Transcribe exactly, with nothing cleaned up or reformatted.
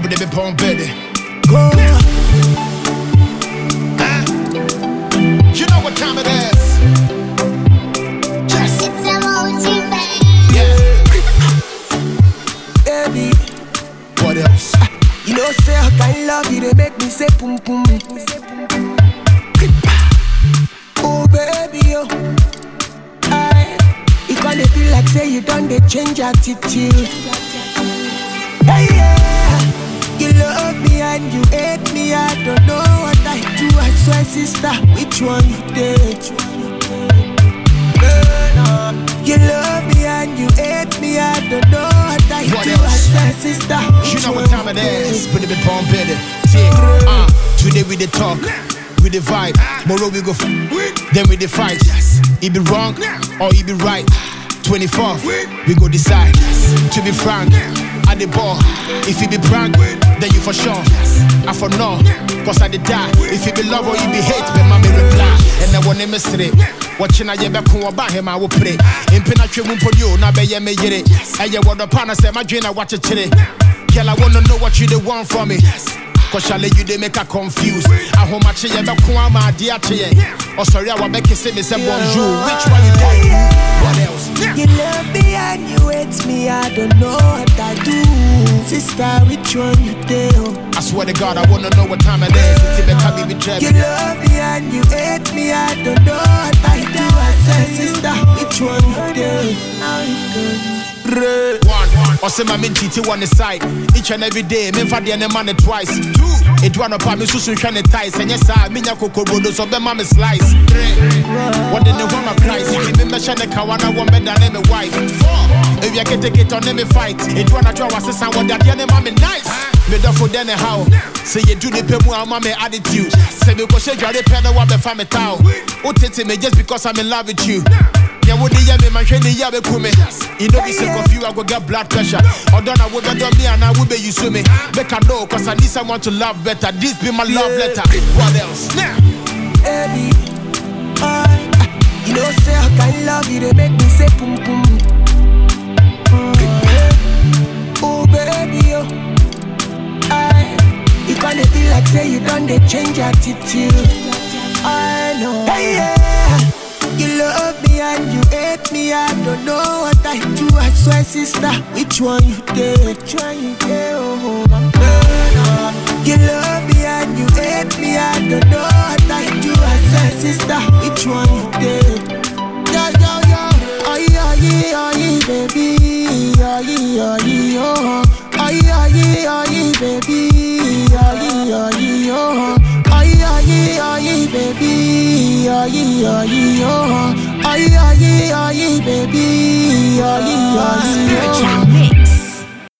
with the pump baby. Go. Huh? You know what time it is? Just It's emoji, baby. yeah. Baby, What else? you know say I can love you, they make me say pum pum. Oh baby, oh, I, it gonna be like say you done they change attitude. Hey yeah, you love me and you hate me. I don't know what I do. I swear, sister, which one you take? You love me and you hate me. I don't know what I What do. else? I swear, sister, You which know one what time it you is? take? Put the pump baby. Uh, today we the talk, we the vibe. Tomorrow we go, f- then we the fight. It be wrong or it be right. twenty-fourth, we go decide. To be frank, at the ball. If it be prank, then you for sure. I for no, cause I did die. If it be love or it be hate, then mommy reply. And I want to miss it. Watching I get back home about him, I will pray. In Pinachin Mumpodio, now be me get it. And you want the partner say, my dream, I watch it today. Girl, I wanna know what you they want from me. Cause I let you they make her confused. I hold my chair back home, my dear chair. Oh, sorry, I will make you say me say bonjour. Which one you doing? What else? You love me and you hate me. I don't know what I do. Sister, which one you do? I swear to God, I wanna know what time it is. It's even can be betrayed. You love me and you hate me. I don't know what I do. I said, sister, which one you do? One, or say my min cheating on the side. Each and every day, me for the any money twice. Two, it one up me susun trying to ties. And yes, I mean ya cocoa rodo so be mommy slice. Three, what did they want to price? If you mention the kawana one better than my wife. Four, if you can take it on me fight. It one a draw was a what that any mommy nice. Me da for then how. Say you do the pemu and mommy attitude. Say because you are the pedal what be family town. Oh tete me just because I'm in love with you. Yeah, what the yummy man can you be kume? You know this is you I go get blood pressure. Or don't I will be me and I will be you me. Make I know cause I need someone to love better. This be my love letter. What else? Now, Baby, I, you know say I can love you. They make me say pum pum. Oh baby, oh, I, it gonna be like say you done they change attitude. I know. Hey yeah, you love me and you hate me. I don't know what I do. I swear, sister, which one you take? Which one you take? Oh, I'm burning. You love me and you hate me. I don't know what I do. I swear, sister, which one you take? Yo, yo, yo, oh yeah, yeah, oh yeah, baby, oh yeah, oh yeah, oh, oh yeah, yeah, oh yeah, baby, oh yeah, oh yeah, oh, oh yeah, yeah, oh yeah, baby, oh yeah, oh yeah, oh.